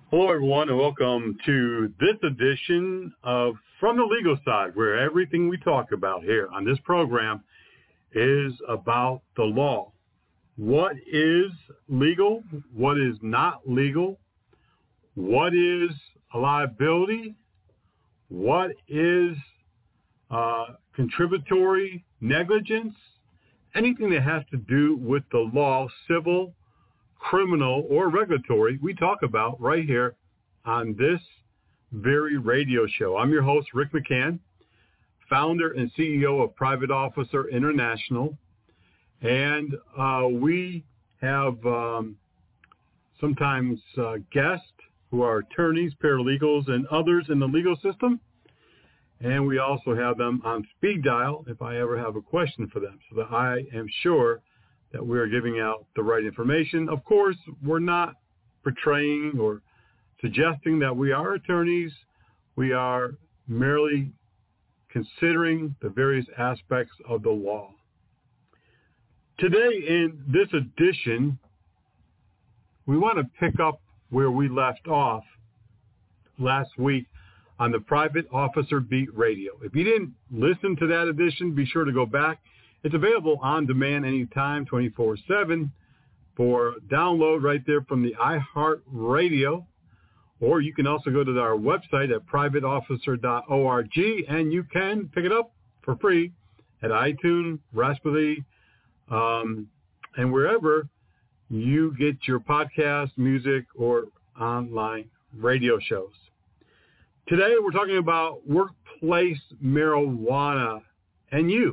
Hello, everyone, and welcome to this edition of From the Legal Side, where everything we talk about here on this program is about the law. What is legal? What is not legal? What is a liability? What is contributory negligence? Anything that has to do with the law, civil, criminal, or regulatory, we talk about right here on this very radio show. I'm your host, Rick McCann, founder and CEO of Private Officer International. And we have sometimes guests who are attorneys, paralegals, and others in the legal system. And we also have them on speed dial if I ever have a question for them, so that I am sure that we are giving out the right information. Of course, we're not portraying or suggesting that we are attorneys. We are merely considering the various aspects of the law. Today, in this edition, we want to pick up where we left off last week on the Private Officer Beat Radio. If you didn't listen to that edition, be sure to go back. It's available on demand anytime, 24/7, for download right there from the iHeartRadio. Or you can also go to our website at privateofficer.org, and you can pick it up for free at iTunes, Raspberry, and wherever you get your podcast, music, or online radio shows. Today, we're talking about workplace marijuana and you.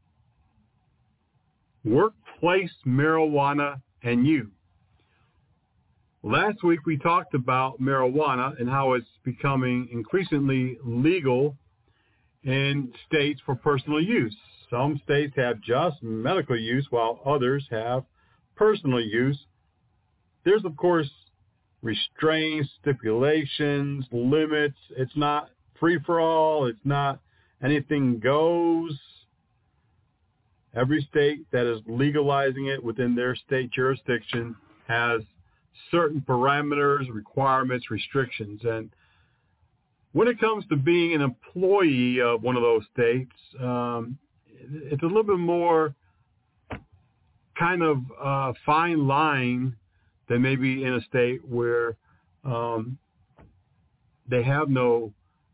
Workplace marijuana and you. Last week we talked about marijuana and how it's becoming increasingly legal in states for personal use. Some states have just medical use while others have personal use. There's, of course, restraints, stipulations, limits. It's not free-for-all. It's not anything goes. Every state that is legalizing it within their state jurisdiction has certain parameters, requirements, restrictions. And when it comes to being an employee of one of those states, it's a little bit more kind of fine line than maybe in a state where they have no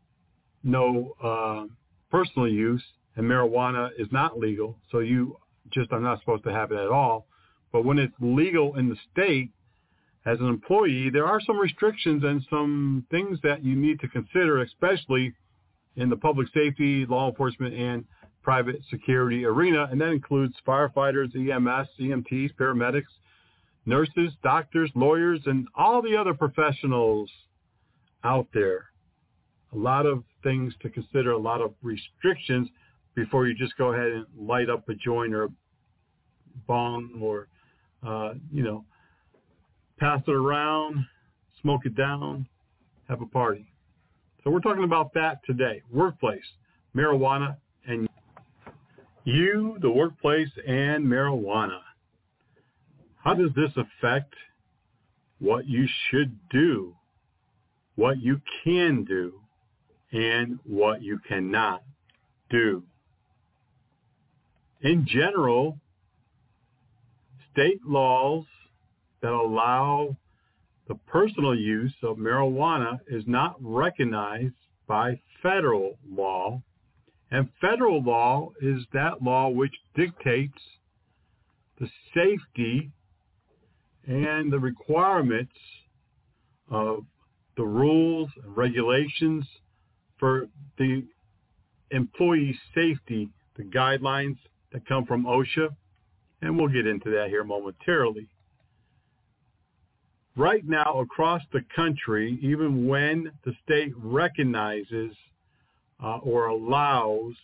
personal use, and marijuana is not legal, so you just are not supposed to have it at all. But when it's legal in the state, as an employee, there are some restrictions and some things that you need to consider, especially in the public safety, law enforcement, and private security arena, and that includes firefighters, EMS, EMTs, paramedics, nurses, doctors, lawyers, and all the other professionals out there. A lot of things to consider, a lot of restrictions before you just go ahead and light up a joint or a bong or, pass it around, smoke it down, have a party. So we're talking about that today. Workplace, marijuana, and you, the workplace, and marijuana. How does this affect what you should do, what you can do, and what you cannot do? In general, state laws that allow the personal use of marijuana is not recognized by federal law. And federal law is that law which dictates the safety and the requirements of the rules and regulations for the employee safety, the guidelines that come from OSHA, and we'll get into that here momentarily. Right now, across the country, even when the state recognizes or allows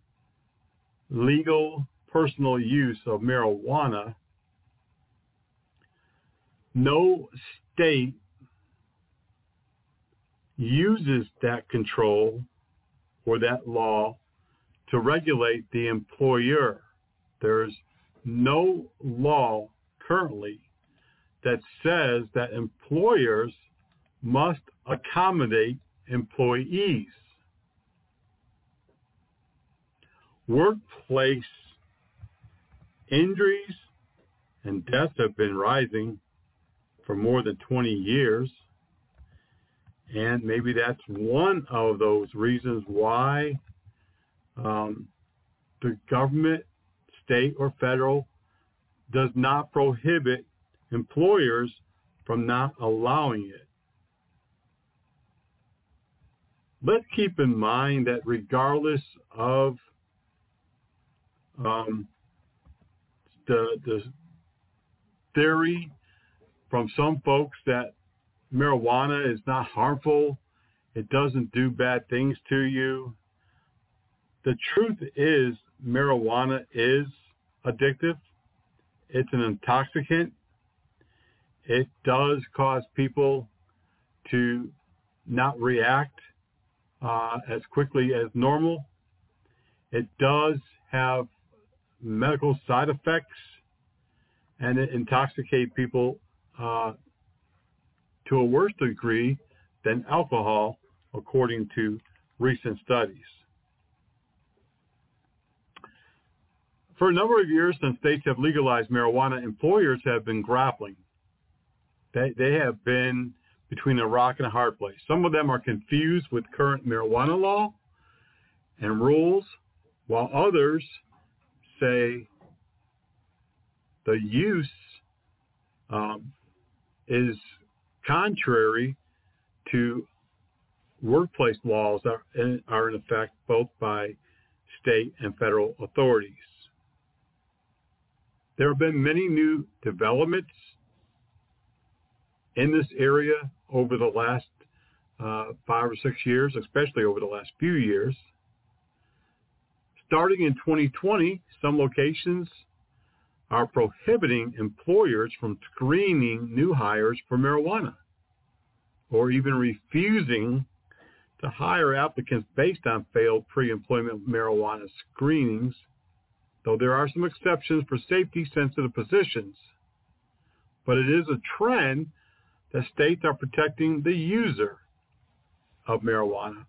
legal personal use of marijuana, no state uses that control or that law to regulate the employer. There's no law currently that says that employers must accommodate employees. Workplace injuries and deaths have been rising for more than 20 years. And maybe that's one of those reasons why the government, state or federal, does not prohibit employers from not allowing it. Let's keep in mind that regardless of the theory from some folks that marijuana is not harmful, it doesn't do bad things to you, the truth is marijuana is addictive. It's an intoxicant. It does cause people to not react as quickly as normal. It does have medical side effects, and it intoxicates people to a worse degree than alcohol, according to recent studies. For a number of years, since states have legalized marijuana, employers have been grappling. They have been between a rock and a hard place. Some of them are confused with current marijuana law and rules, while others say the use is contrary to workplace laws that are in effect both by state and federal authorities. There have been many new developments in this area over the last 5 or 6 years, especially over the last few years. Starting in 2020, some locations are prohibiting employers from screening new hires for marijuana, or even refusing to hire applicants based on failed pre-employment marijuana screenings, though there are some exceptions for safety-sensitive positions. But it is a trend that states are protecting the user of marijuana.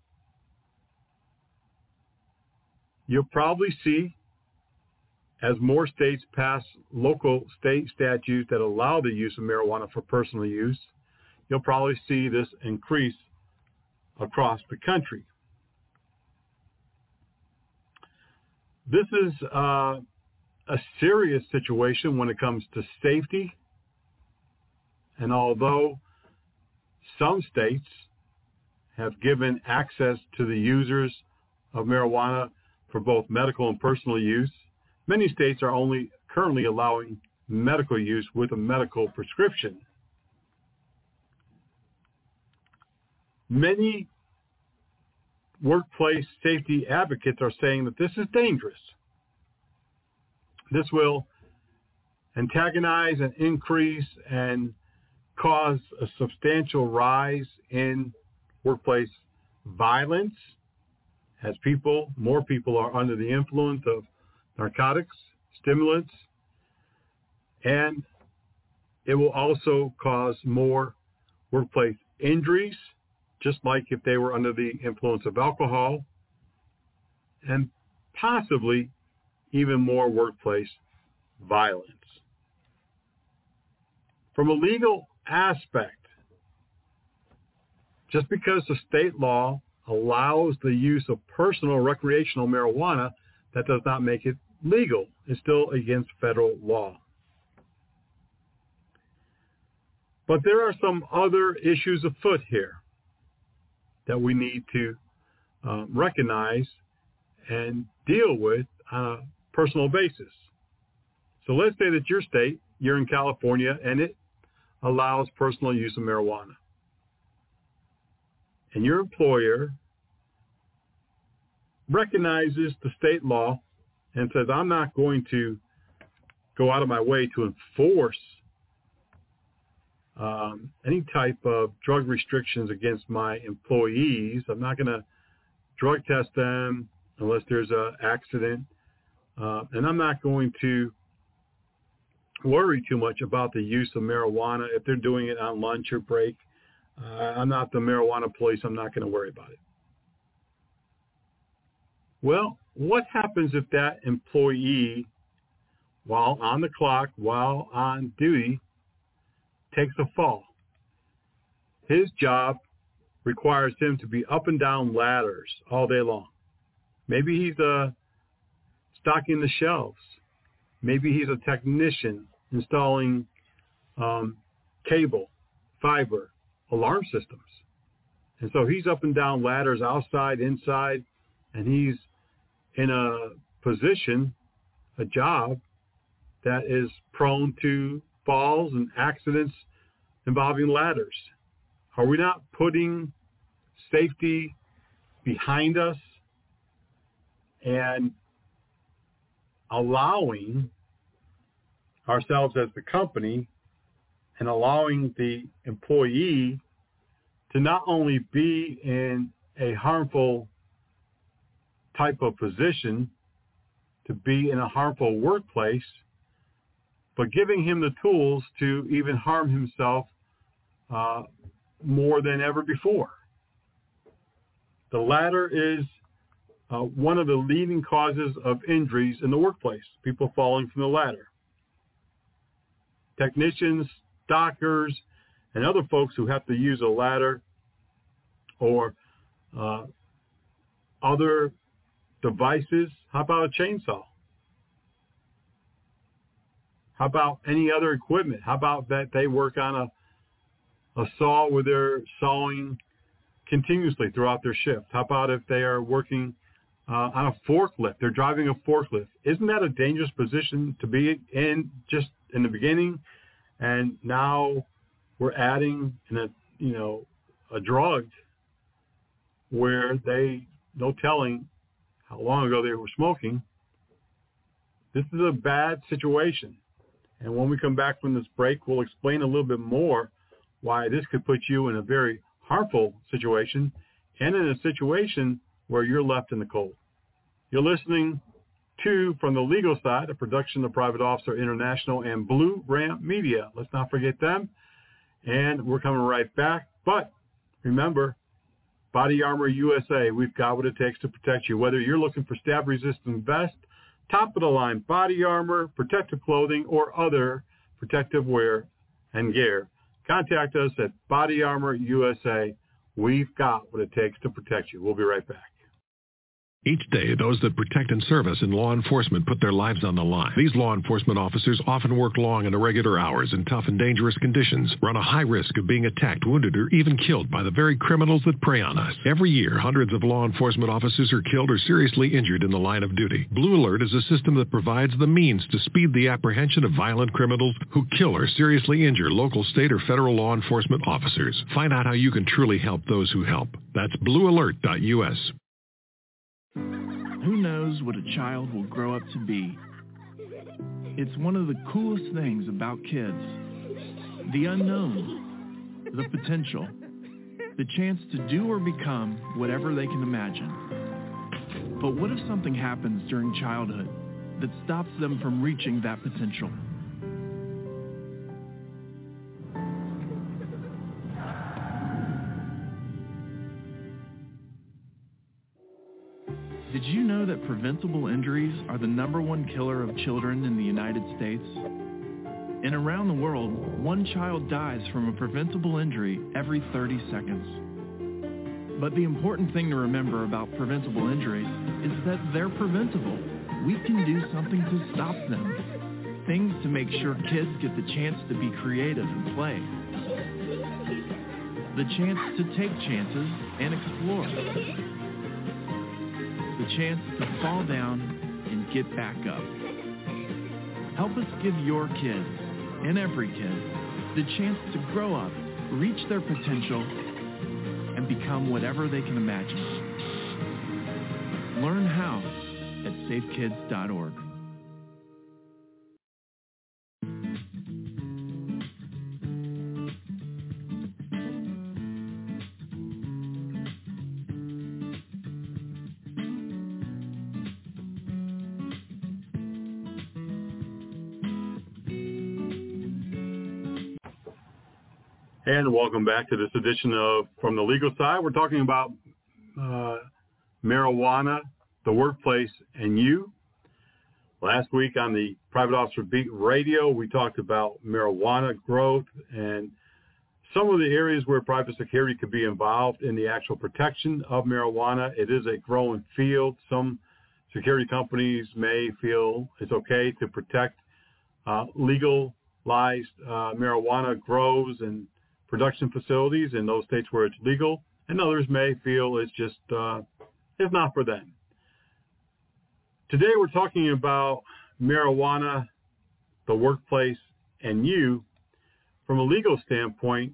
You'll probably see, as more states pass local state statutes that allow the use of marijuana for personal use, you'll probably see this increase across the country. This is a serious situation when it comes to safety. And although some states have given access to the users of marijuana for both medical and personal use, many states are only currently allowing medical use with a medical prescription. Many workplace safety advocates are saying that this is dangerous. This will antagonize and increase and cause a substantial rise in workplace violence as more people are under the influence of narcotics, stimulants, and it will also cause more workplace injuries, just like if they were under the influence of alcohol, and possibly even more workplace violence. From a legal aspect, just because the state law allows the use of personal recreational marijuana, that does not make it legal. It's still against federal law. But there are some other issues afoot here that we need to recognize and deal with on a personal basis. So let's say that your state, you're in California, and it allows personal use of marijuana. And your employer recognizes the state law and says, I'm not going to go out of my way to enforce any type of drug restrictions against my employees. I'm not going to drug test them unless there's an accident. And I'm not going to worry too much about the use of marijuana if they're doing it on lunch or break. I'm not the marijuana police. I'm not going to worry about it. Well, what happens if that employee, while on the clock, while on duty, takes a fall? His job requires him to be up and down ladders all day long. Maybe he's stocking the shelves. Maybe he's a technician installing cable, fiber, alarm systems. And so he's up and down ladders outside, inside, and he's in a position, a job that is prone to falls and accidents involving ladders. Are we not putting safety behind us and allowing ourselves as the company and allowing the employee to not only be in a harmful type of position, to be in a harmful workplace, but giving him the tools to even harm himself more than ever before? The ladder is one of the leading causes of injuries in the workplace, people falling from the ladder. Technicians, dockers, and other folks who have to use a ladder or other devices. How about a chainsaw? How about any other equipment? How about that they work on a saw where they're sawing continuously throughout their shift? How about if they are working on a forklift? They're driving a forklift. Isn't that a dangerous position to be in just in the beginning? And now we're adding a drug where no telling how long ago they were smoking. This is a bad situation. And when we come back from this break, we'll explain a little bit more why this could put you in a very harmful situation and in a situation where you're left in the cold. You're listening to From the Legal Side, a production of Private Officer International and Blue Ram Media. Let's not forget them. And we're coming right back. But remember, Body Armor USA, we've got what it takes to protect you. Whether you're looking for stab-resistant vest, top-of-the-line body armor, protective clothing, or other protective wear and gear, contact us at Body Armor USA. We've got what it takes to protect you. We'll be right back. Each day, those that protect and serve us in law enforcement put their lives on the line. These law enforcement officers often work long and irregular hours in tough and dangerous conditions, run a high risk of being attacked, wounded, or even killed by the very criminals that prey on us. Every year, hundreds of law enforcement officers are killed or seriously injured in the line of duty. Blue Alert is a system that provides the means to speed the apprehension of violent criminals who kill or seriously injure local, state, or federal law enforcement officers. Find out how you can truly help those who help. That's bluealert.us. Who knows what a child will grow up to be? It's one of the coolest things about kids. The unknown, the potential, the chance to do or become whatever they can imagine. But what if something happens during childhood that stops them from reaching that potential? Did you know that preventable injuries are the #1 killer of children in the United States? And around the world, one child dies from a preventable injury every 30 seconds. But the important thing to remember about preventable injuries is that they're preventable. We can do something to stop them. Things to make sure kids get the chance to be creative and play. The chance to take chances and explore. The chance to fall down and get back up. Help us give your kids, and every kid, the chance to grow up, reach their potential, and become whatever they can imagine. Learn how at safekids.org. And welcome back to this edition of From the Legal Side. We're talking about marijuana, the workplace, and you. Last week on the Private Officer Beat Radio, we talked about marijuana growth and some of the areas where private security could be involved in the actual protection of marijuana. It is a growing field. Some security companies may feel it's okay to protect legalized marijuana grows and production facilities in those states where it's legal, and others may feel it's just it's not for them. Today we're talking about marijuana, the workplace, and you. From a legal standpoint,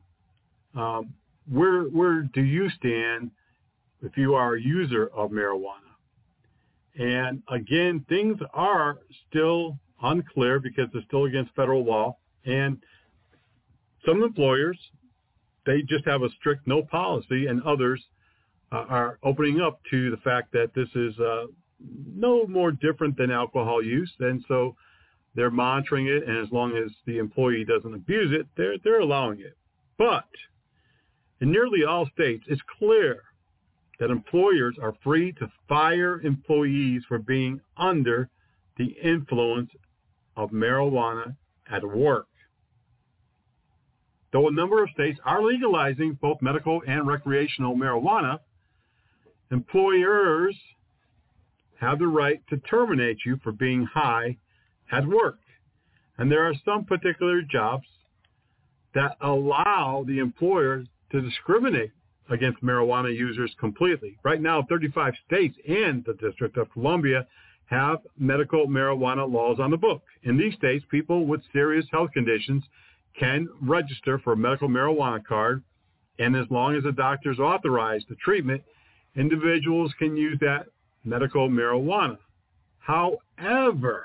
where do you stand if you are a user of marijuana? And again, things are still unclear because they're still against federal law, and some employers, they just have a strict no policy, and others are opening up to the fact that this is no more different than alcohol use, and so they're monitoring it, and as long as the employee doesn't abuse it, they're allowing it. But in nearly all states, it's clear that employers are free to fire employees for being under the influence of marijuana at work. Though a number of states are legalizing both medical and recreational marijuana, employers have the right to terminate you for being high at work. And there are some particular jobs that allow the employer to discriminate against marijuana users completely. Right now, 35 states and the District of Columbia have medical marijuana laws on the book. In these states, people with serious health conditions can register for a medical marijuana card, and as long as the doctors authorize the treatment, individuals can use that medical marijuana. However,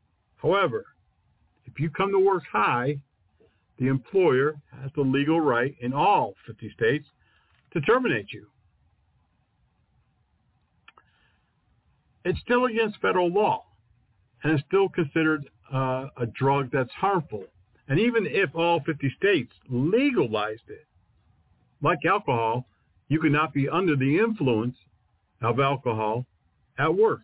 if you come to work high, the employer has the legal right in all 50 states to terminate you. It's still against federal law, and it's still considered a drug that's harmful. And even if all 50 states legalized it, like alcohol, you could not be under the influence of alcohol at work.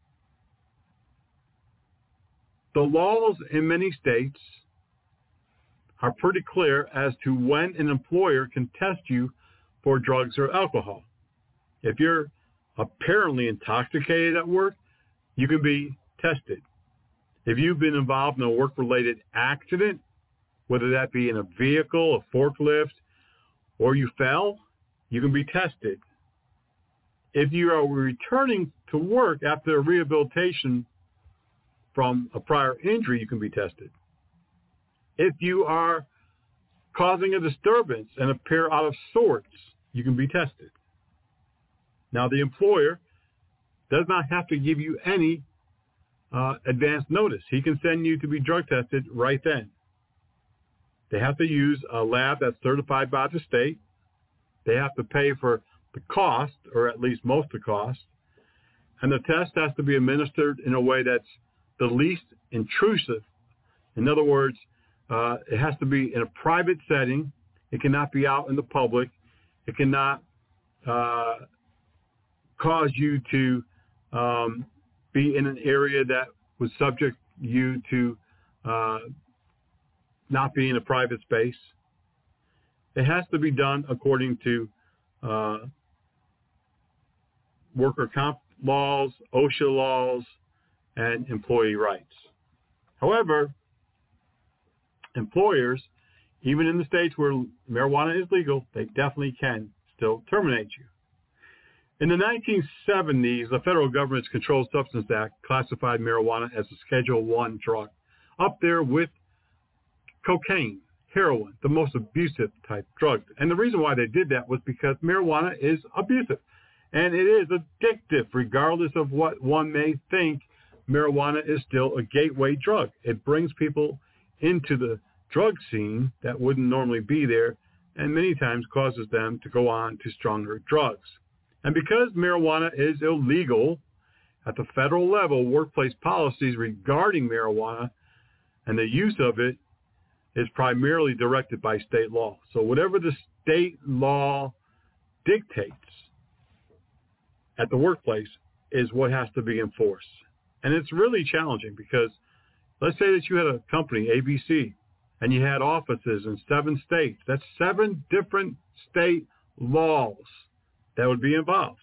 The laws in many states are pretty clear as to when an employer can test you for drugs or alcohol. If you're apparently intoxicated at work, you can be tested. If you've been involved in a work-related accident, whether that be in a vehicle, a forklift, or you fell, you can be tested. If you are returning to work after a rehabilitation from a prior injury, you can be tested. If you are causing a disturbance and appear out of sorts, you can be tested. Now, the employer does not have to give you any advance notice. He can send you to be drug tested right then. They have to use a lab that's certified by the state. They have to pay for the cost, or at least most of the cost. And the test has to be administered in a way that's the least intrusive. In other words, it has to be in a private setting. It cannot be out in the public. It cannot cause you to be in an area that would subject you to not being a private space. It has to be done according to worker comp laws, OSHA laws, and employee rights. However, employers, even in the states where marijuana is legal, they definitely can still terminate you. In the 1970s, the federal government's Controlled Substance Act classified marijuana as a Schedule I drug, up there with cocaine, heroin, the most abusive type drug. And the reason why they did that was because marijuana is abusive. And it is addictive, regardless of what one may think. Marijuana is still a gateway drug. It brings people into the drug scene that wouldn't normally be there, and many times causes them to go on to stronger drugs. And because marijuana is illegal at the federal level, workplace policies regarding marijuana and the use of it is primarily directed by state law. So whatever the state law dictates at the workplace is what has to be enforced. And it's really challenging because let's say that you had a company, ABC, and you had offices in 7 states. That's 7 different state laws that would be involved.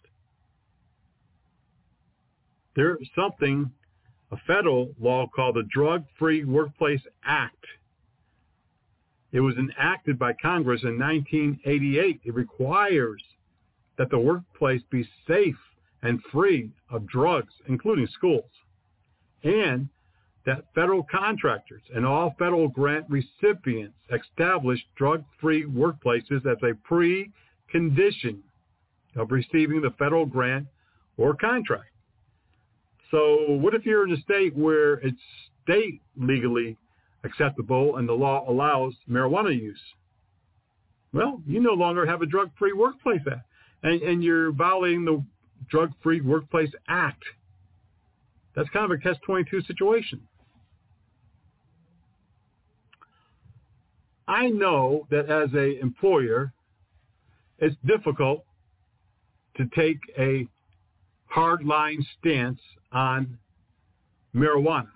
There's something, a federal law called the Drug-Free Workplace Act. It was enacted by Congress in 1988. It requires that the workplace be safe and free of drugs, including schools, and that federal contractors and all federal grant recipients establish drug-free workplaces as a precondition of receiving the federal grant or contract. So what if you're in a state where it's state legally acceptable and the law allows marijuana use? Well, you no longer have a drug-free workplace act, and you're violating the Drug-Free Workplace Act. That's kind of a catch-22 situation. I know that as an employer, it's difficult to take a hard-line stance on marijuana.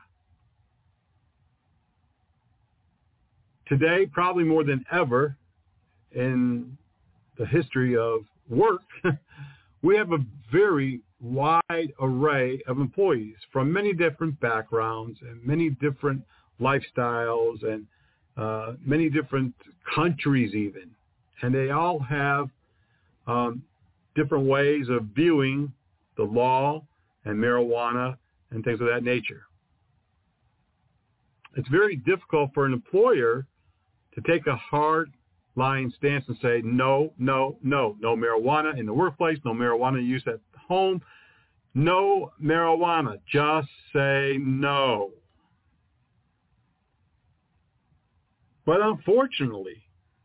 Today, probably more than ever in the history of work, we have a very wide array of employees from many different backgrounds and many different lifestyles and many different countries even. And they all have different ways of viewing the law and marijuana and things of that nature. It's very difficult for an employer to take a hard line stance and say, no marijuana in the workplace, no marijuana use at home, no marijuana. Just say no. But unfortunately,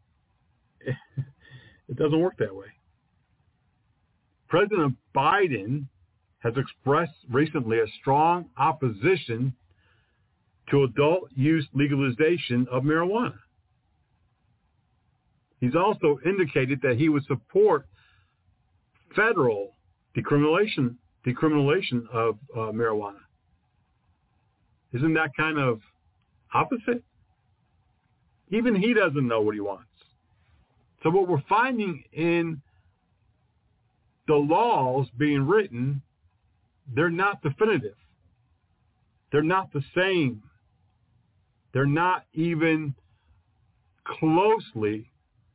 it doesn't work that way. President Biden has expressed recently a strong opposition to adult use legalization of marijuana. He's also indicated that he would support federal decriminalization of marijuana. Isn't that kind of opposite? Even he doesn't know what he wants. So what we're finding in the laws being written, they're not definitive. They're not the same. They're not even closely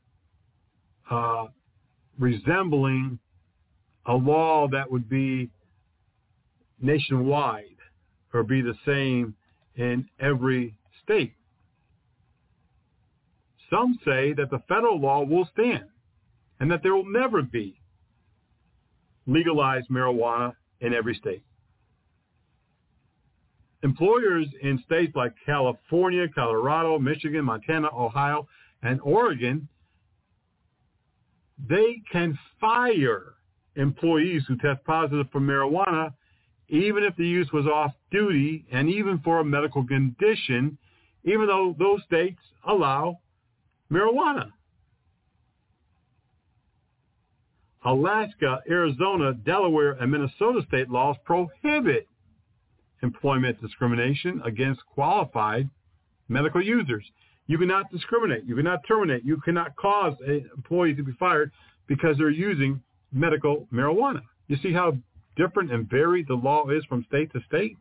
resembling a law that would be nationwide or be the same in every state. Some say that the federal law will stand and that there will never be legalized marijuana in every state. Employers in states like California, Colorado, Michigan, Montana, Ohio, and Oregon, they can fire employees who test positive for marijuana, even if the use was off duty and even for a medical condition, even though those states allow marijuana. Alaska, Arizona, Delaware, and Minnesota state laws prohibit employment discrimination against qualified medical users. You cannot discriminate. You cannot terminate. You cannot cause an employee to be fired because they're using medical marijuana. You see how different and varied the law is from state to state?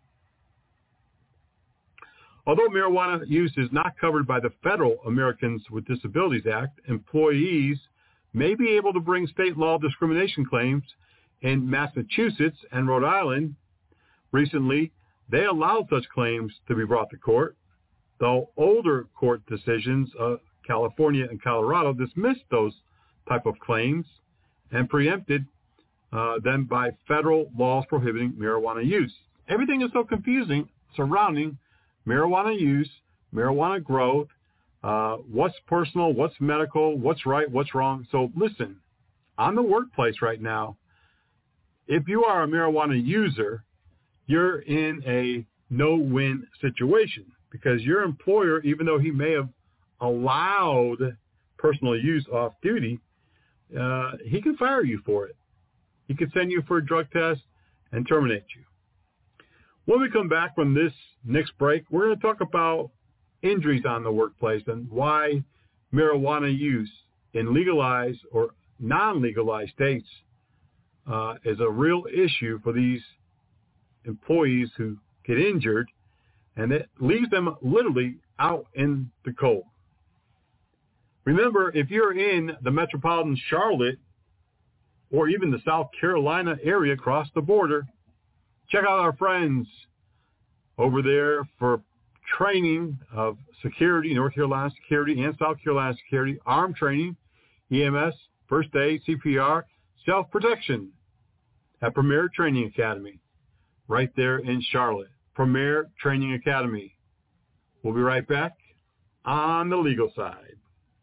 Although marijuana use is not covered by the federal Americans with Disabilities Act, employees may be able to bring state law discrimination claims in Massachusetts and Rhode Island. Recently, they allowed such claims to be brought to court, though older court decisions of California and Colorado dismissed those type of claims and preempted them by federal laws prohibiting marijuana use. Everything is so confusing surrounding marijuana use, marijuana growth, what's personal, what's medical, what's right, what's wrong. So listen, on the workplace right now, if you are a marijuana user, you're in a no-win situation because your employer, even though he may have allowed personal use off duty, he can fire you for it. He can send you for a drug test and terminate you. When we come back from this next break, we're going to talk about injuries on the workplace and why marijuana use in legalized or non-legalized states is a real issue for these employees who get injured, and it leaves them literally out in the cold. Remember, if you're in the metropolitan Charlotte or even the South Carolina area across the border, check out our friends over there for training of security, North Carolina security and South Carolina security, arm training, EMS, first aid, CPR, self-protection at Premier Training Academy right there in Charlotte. Premier Training Academy. We'll be right back on the legal side.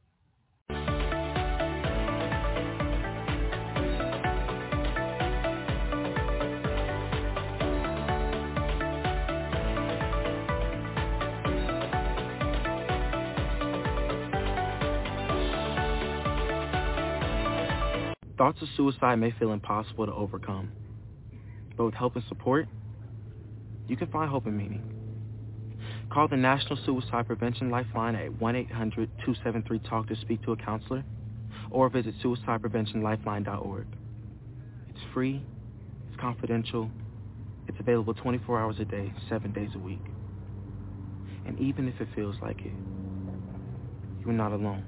Thoughts of suicide may feel impossible to overcome, but with help and support, you can find hope and meaning. Call the National Suicide Prevention Lifeline at 1-800-273-TALK to speak to a counselor, or visit suicidepreventionlifeline.org. It's free, it's confidential, it's available 24 hours a day, 7 days a week. And even if it feels like it, you're not alone.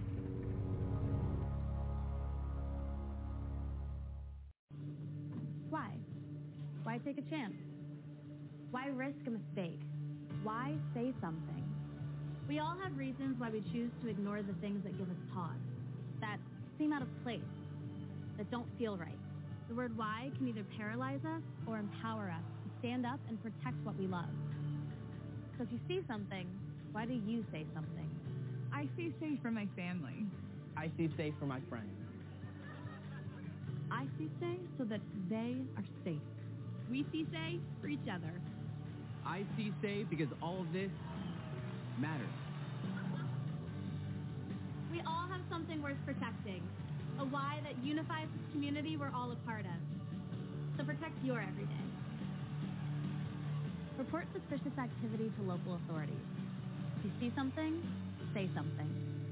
Why take a chance? Why risk a mistake? Why say something? We all have reasons why we choose to ignore the things that give us pause, that seem out of place, that don't feel right. The word why can either paralyze us or empower us to stand up and protect what we love. So if you see something, why do you say something? I see safe for my family. I see safe for my friends. I see safe so that they are safe. We see say for each other. I see say because all of this matters. We all have something worth protecting, a why that unifies this community we're all a part of. So protect your everyday. Report suspicious activity to local authorities. If you see something, say something.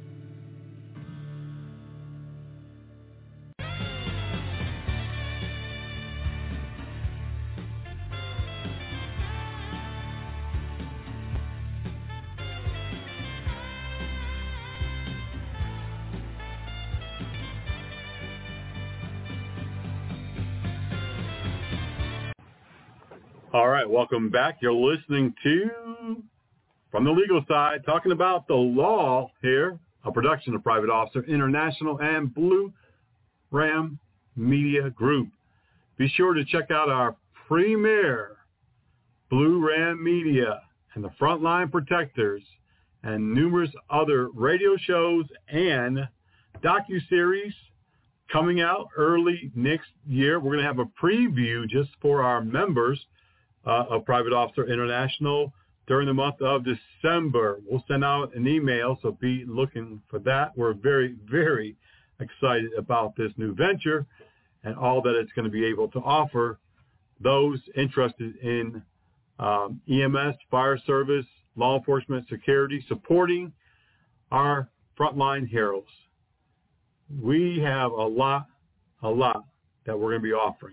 All right, welcome back. You're listening to From the Legal Side, talking about the law here, a production of Private Officer International and Blue Ram Media Group. Be sure to check out our premier Blue Ram Media and the Frontline Protectors and numerous other radio shows and docuseries coming out early next year. We're going to have a preview just for our members of Private Officer International during the month of December. We'll send out an email, so be looking for that. We're very, very excited about this new venture and all that it's going to be able to offer those interested in EMS, fire service, law enforcement, security, supporting our frontline heroes. We have a lot that we're going to be offering.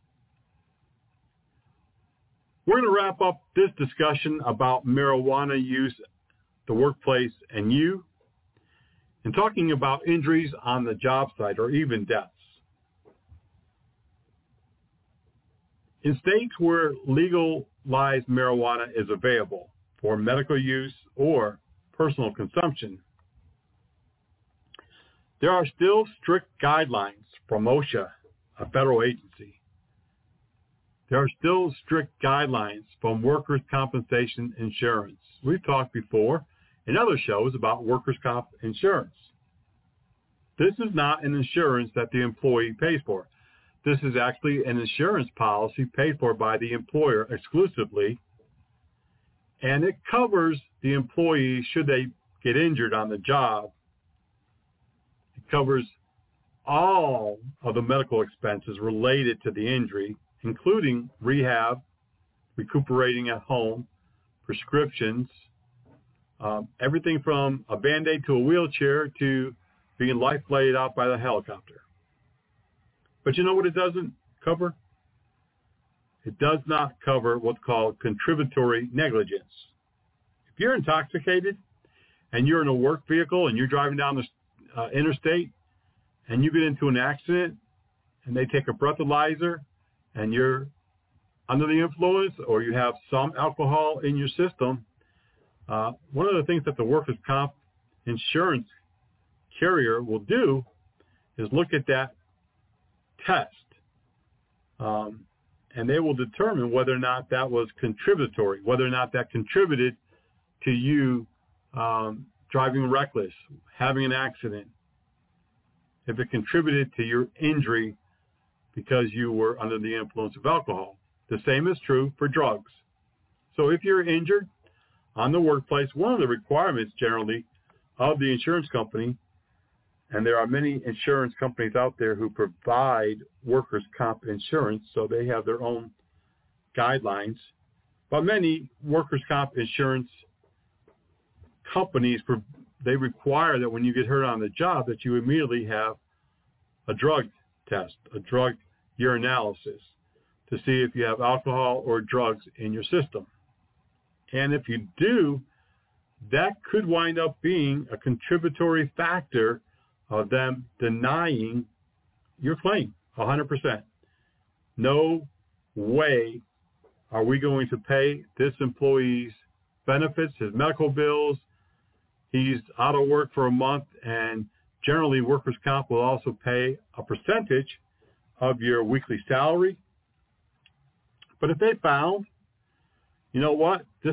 We're going to wrap up this discussion about marijuana use, the workplace, and you, and talking about injuries on the job site or even deaths. In states where legalized marijuana is available for medical use or personal consumption, there are still strict guidelines from OSHA, a federal agency. There are still strict guidelines from workers' compensation insurance. We've talked before in other shows about workers' comp insurance. This is not an insurance that the employee pays for. This is actually an insurance policy paid for by the employer exclusively, And it covers the employee should they get injured on the job. It covers all of the medical expenses related to the injury, including rehab, recuperating at home, prescriptions, everything from a Band-Aid to a wheelchair to being life-flighted out by the helicopter. But you know what it doesn't cover? It does not cover what's called contributory negligence. If you're intoxicated and you're in a work vehicle and you're driving down the interstate and you get into an accident and they take a breathalyzer and you're under the influence or you have some alcohol in your system, one of the things that the workers' comp insurance carrier will do is look at that test, and they will determine whether or not that was contributory, whether or not that contributed to you driving reckless, having an accident, if it contributed to your injury because you were under the influence of alcohol. The same is true for drugs. So if you're injured on the workplace, one of the requirements generally of the insurance company, and there are many insurance companies out there who provide workers' comp insurance, so they have their own guidelines, but many workers' comp insurance companies, they require that when you get hurt on the job that you immediately have a drug test, a drug urinalysis, to see if you have alcohol or drugs in your system. And if you do, that could wind up being a contributory factor of them denying your claim 100%. No way are we going to pay this employee's benefits, his medical bills. He's out of work for a month, and generally workers' comp will also pay a percentage of your weekly salary. But if they found, you know what, this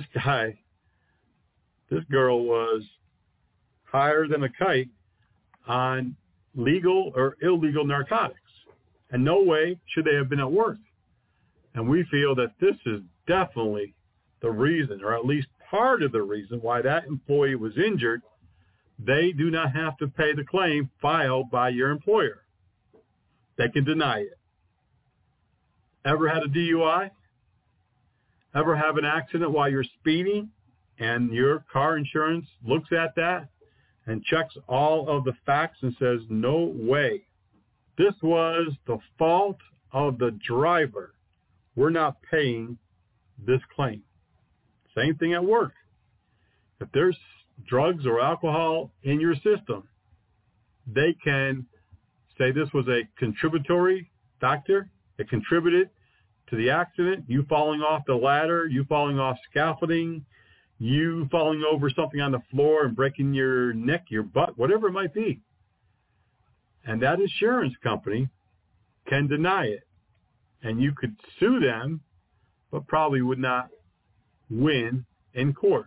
girl was higher than a kite on legal or illegal narcotics, and no way should they have been at work. And we feel that this is definitely the reason, or at least part of the reason, why that employee was injured. They do not have to pay the claim filed by your employer. They can deny it. Ever had a DUI? Ever have an accident while you're speeding and your car insurance looks at that and checks all of the facts and says, no way, this was the fault of the driver. We're not paying this claim. Same thing at work. If there's drugs or alcohol in your system, they can say this was a contributory factor. It contributed to the accident, you falling off the ladder, you falling off scaffolding, you falling over something on the floor and breaking your neck, your butt, whatever it might be. And that insurance company can deny it. And you could sue them, but probably would not win in court.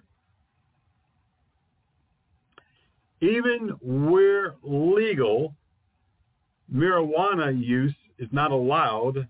Even where legal, marijuana use is not allowed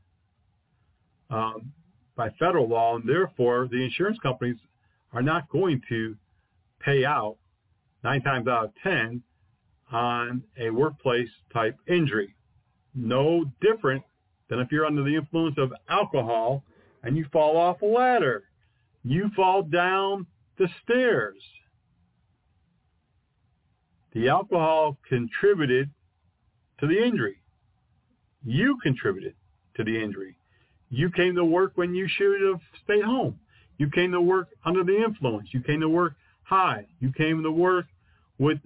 by federal law, and therefore the insurance companies are not going to pay out 9 times out of 10 on a workplace type injury. No different than if you're under the influence of alcohol and you fall off a ladder, you fall down the stairs. The alcohol contributed to the injury. You contributed to the injury. You came to work when you should have stayed home. You came to work under the influence. You came to work high. You came to work with,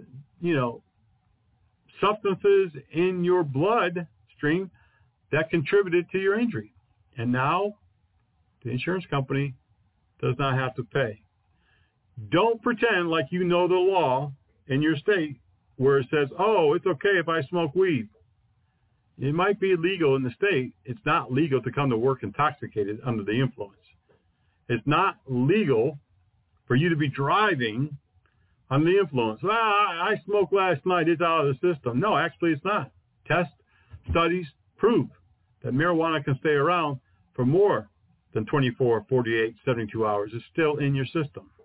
substances in your blood stream that contributed to your injury. And now the insurance company does not have to pay. Don't pretend like you know the law in your state where it says, oh, it's okay if I smoke weed. It might be legal in the state. It's not legal to come to work intoxicated under the influence. It's not legal for you to be driving under the influence. I smoked last night. It's out of the system. No, actually it's not. Test studies prove that marijuana can stay around for more than 24, 48, 72 hours. It's still in your system.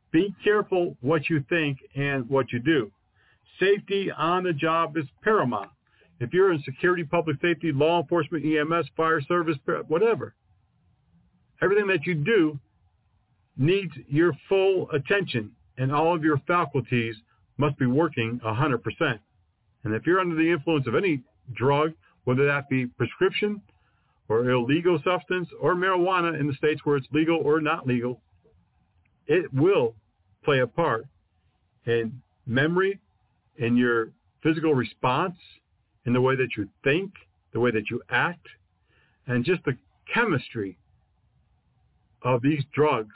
Be careful what you think and what you do. Safety on the job is paramount. If you're in security, public safety, law enforcement, EMS, fire service, whatever, everything that you do needs your full attention, and all of your faculties must be working 100%. And if you're under the influence of any drug, whether that be prescription or illegal substance or marijuana in the states where it's legal or not legal, it will play a part in memory, in your physical response, in the way that you think, the way that you act, and just the chemistry of these drugs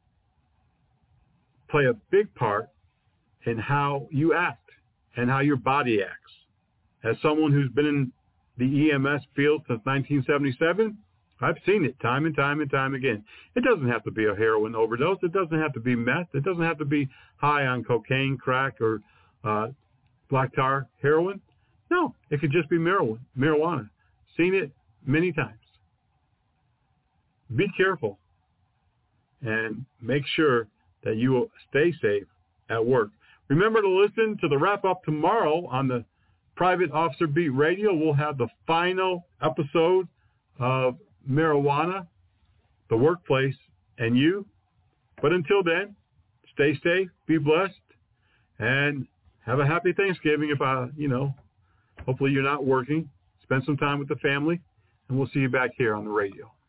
play a big part in how you act and how your body acts. As someone who's been in the EMS field since 1977, I've seen it time and time and time again. It doesn't have to be a heroin overdose. It doesn't have to be meth. It doesn't have to be high on cocaine, crack, or black tar heroin. No, it could just be marijuana. Seen it many times. Be careful and make sure that you will stay safe at work. Remember to listen to the wrap-up tomorrow on the Private Officer Beat Radio. We'll have the final episode of marijuana, the workplace, and you. But until then, stay safe, be blessed, and have a happy Thanksgiving. Hopefully you're not working. Spend some time with the family, and we'll see you back here on the radio.